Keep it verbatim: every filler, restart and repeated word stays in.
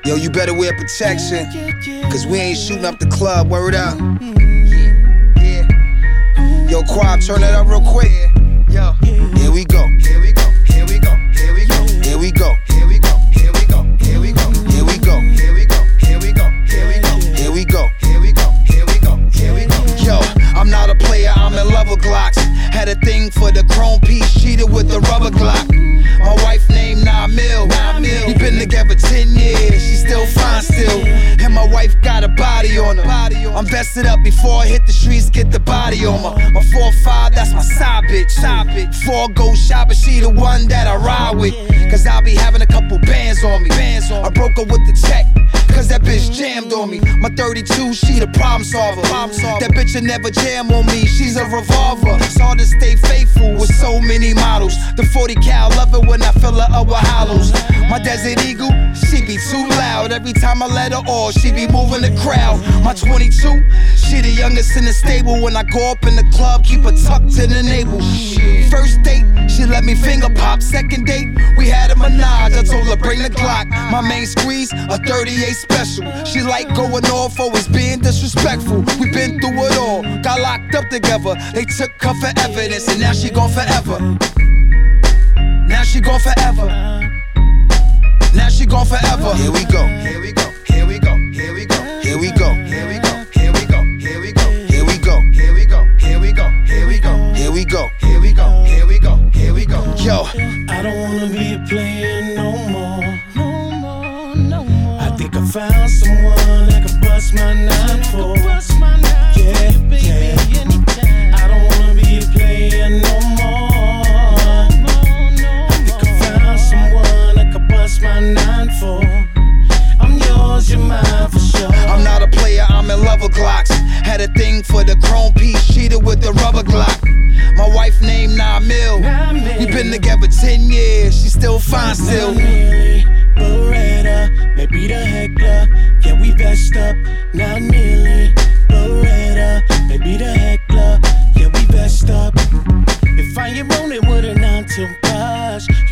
Yo, you better wear protection, cause we ain't shooting up the club, word up. Yeah, yeah. Yo, Quab, turn that up real quick. Yo, here we go. Here we go. Here we go. Here we go. Here we go. Here we go. Here we go. Here we go. Here we go. Here we go. Here we go. Here we go. Here we go. Here we go. Here we go. Here we go. Yo, I'm not a player, I'm in love with Glocks. Had a thing for the chrome piece, cheated with the rubber Glock. My wife named Nah Mill. We been together ten years, she still fine still. And my wife got a body on her. I'm vested up before I hit the streets, get the body on her. My four five, that's my side bitch. Side bitch. Four go shop, but she the one that I ride with. Cause I be having a couple bands on me. Bands on. I broke her with the check, cause that bitch jammed on me. My thirty-two, she the problem solver. That bitch will never jam on me, she's a revolver. It's hard to stay faithful with so many models. The forty cal, love it when I fill her up with hollows. My Desert Eagle, she be too loud. Every time I let her off, she be moving the crowd. My twenty-two, she the youngest in the stable. When I go up in the club, keep her tucked in the navel. First date, she let me finger pop. Second date, we had a menage. I told her bring the Glock. My main squeeze, a thirty-eight special. She like going off, always being disrespectful. We been through it all, got locked up together. They took her for evidence, and now she gone forever. Now she gone forever. Now she gone forever. Here we go. Here we go. Here we go. Here we go. Here we go. Here we go. Here we go. Here we go. Here we go. Here we go. Here we go. Here we go. Here we go. Here we go. Here we go. Here we go. Yo, I don't wanna be a player no more. No more. No more. I think I found someone that can bust my nine for. Yeah, yeah. I don't wanna be a player no more. My nine four. I'm yours, you're mine for sure. I'm not a player, I'm in love with Glocks. Had a thing for the chrome piece, cheated with the rubber Glock. My wife named Nah Mill. We been together ten years, she still fine still. Beretta, maybe the heckler. Yeah, we vest up, not nearly. Beretta, maybe the heckler. Yeah, we vest up. If I ain't rolling with a nine to five,